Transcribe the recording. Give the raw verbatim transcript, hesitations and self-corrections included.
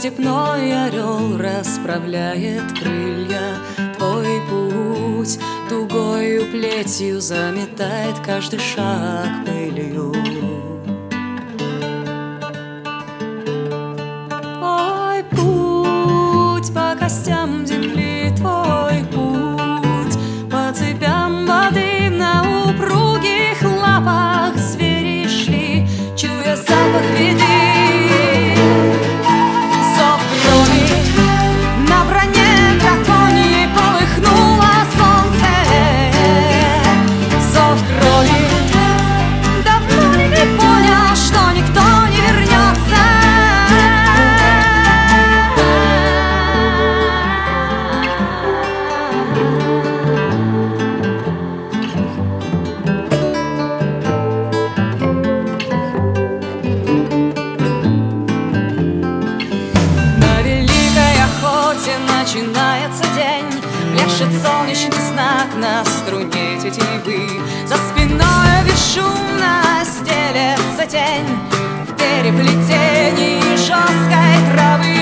степной орел расправляет крылья. Твой путь тугою плетью заметает каждый шаг пылью. Твой путь по костям земли, твой путь по цепям воды. На упругих лапах звери шли, чуя запах беды. Зов крови на броне драконьей полыхнуло солнце. Зов крови давно ли не понял, что никто не вернется? Начинается день, пляшет солнечный знак на струне тетивы. За спиной бесшумно стелется тень в переплетении жесткой травы.